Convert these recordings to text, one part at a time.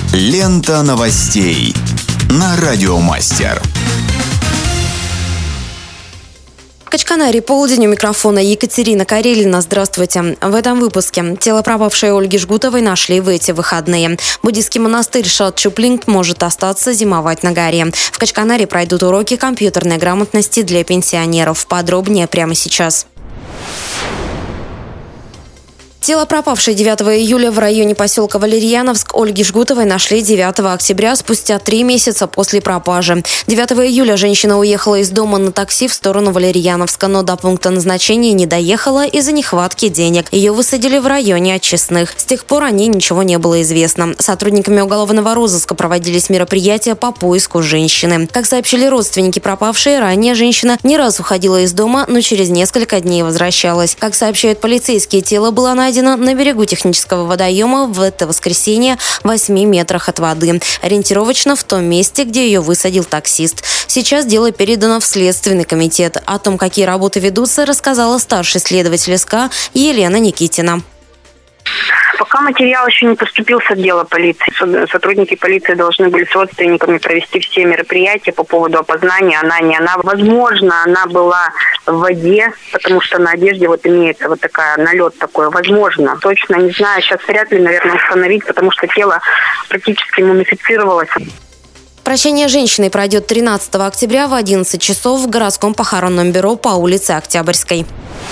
Лента новостей на Радиомастер. В Качканаре полдень, у микрофона Екатерина Карелина. Здравствуйте. В этом выпуске. Тело пропавшей Ольги Жгутовой нашли в эти выходные. Буддийский монастырь Шат-Чуплинг может остаться зимовать на горе. В Качканаре пройдут уроки компьютерной грамотности для пенсионеров. Подробнее прямо сейчас. Тело пропавшей 9 июля в районе поселка Валерьяновск Ольги Жгутовой нашли 9 октября, спустя 3 месяца после пропажи. 9 июля женщина уехала из дома на такси в сторону Валерьяновска, но до пункта назначения не доехала из-за нехватки денег. Ее высадили в районе Отчестных. С тех пор о ней ничего не было известно. Сотрудниками уголовного розыска проводились мероприятия по поиску женщины. Как сообщили родственники пропавшей, ранее женщина не раз уходила из дома, но через несколько дней возвращалась. Как сообщают полицейские, тело было найдено на берегу технического водоема в это воскресенье в 8 метрах от воды. Ориентировочно в том месте, где ее высадил таксист. Сейчас дело передано в Следственный комитет. О том, какие работы ведутся, рассказала старший следователь СК Елена Никитина. Пока материал еще не поступил с отдела полиции. Сотрудники полиции должны были с родственниками провести все мероприятия по поводу опознания. Она, не она. Возможно, она была в воде, потому что на одежде вот имеется вот такая налет такой. Возможно. Точно не знаю. Сейчас вряд ли, наверное, установить, потому что тело практически мумифицировалось. Прощание женщины пройдет 13 октября в 11 часов в городском похоронном бюро по улице Октябрьской.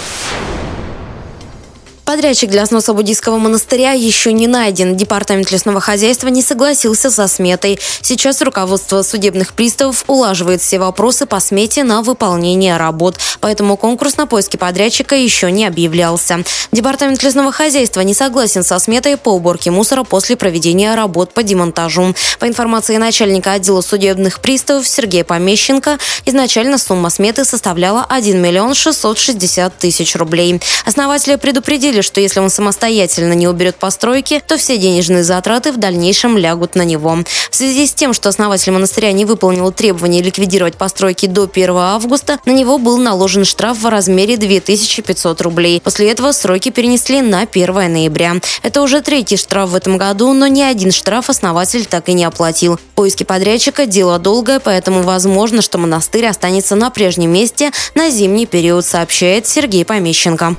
Подрядчик для сноса буддийского монастыря еще не найден. Департамент лесного хозяйства не согласился со сметой. Сейчас руководство судебных приставов улаживает все вопросы по смете на выполнение работ. Поэтому конкурс на поиски подрядчика еще не объявлялся. Департамент лесного хозяйства не согласен со сметой по уборке мусора после проведения работ по демонтажу. По информации начальника отдела судебных приставов Сергея Помещенко, изначально сумма сметы составляла 1 миллион 660 тысяч рублей. Основатели предупредили, что если он самостоятельно не уберет постройки, то все денежные затраты в дальнейшем лягут на него. В связи с тем, что основатель монастыря не выполнил требования ликвидировать постройки до 1 августа, на него был наложен штраф в размере 2500 рублей. После этого сроки перенесли на 1 ноября. Это уже 3-й штраф в этом году, но ни один штраф основатель так и не оплатил. Поиски подрядчика – дело долгое, поэтому возможно, что монастырь останется на прежнем месте на зимний период, сообщает Сергей Помещенко.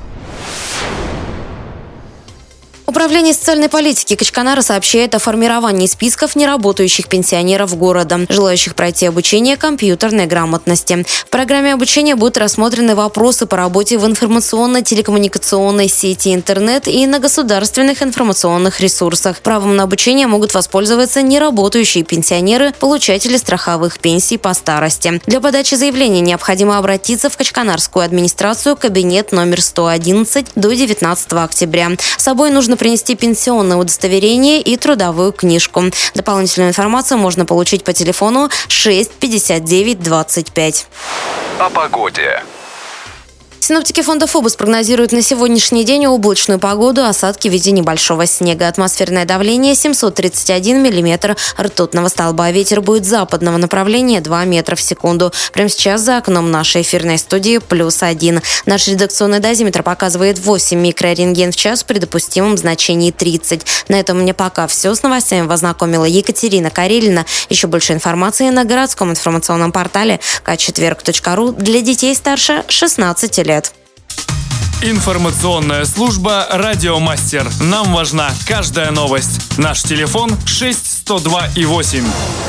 Управление социальной политики Качканара сообщает о формировании списков неработающих пенсионеров города, желающих пройти обучение компьютерной грамотности. В программе обучения будут рассмотрены вопросы по работе в информационно-телекоммуникационной сети интернет и на государственных информационных ресурсах. Правом на обучение могут воспользоваться неработающие пенсионеры, получатели страховых пенсий по старости. Для подачи заявления необходимо обратиться в Качканарскую администрацию, кабинет номер 111 до 19 октября. С собой нужно принести пенсионное удостоверение и трудовую книжку. Дополнительную информацию можно получить по телефону 6 59 25. О погоде. Синоптики фонда ФОБУС прогнозируют на сегодняшний день облачную погоду, осадки в виде небольшого снега. Атмосферное давление 731 миллиметр ртутного столба. Ветер будет западного направления 2 метра в секунду. Прямо сейчас за окном нашей эфирной студии +1. Наш редакционный дозиметр показывает 8 микрорентген в час при допустимом значении 30. На этом у меня пока все. С новостями вас знакомила Екатерина Карелина. Еще больше информации на городском информационном портале kachetverk.ru для детей старше 16 лет. Информационная служба «Радиомастер». Нам важна каждая новость. Наш телефон 6 102 и 8.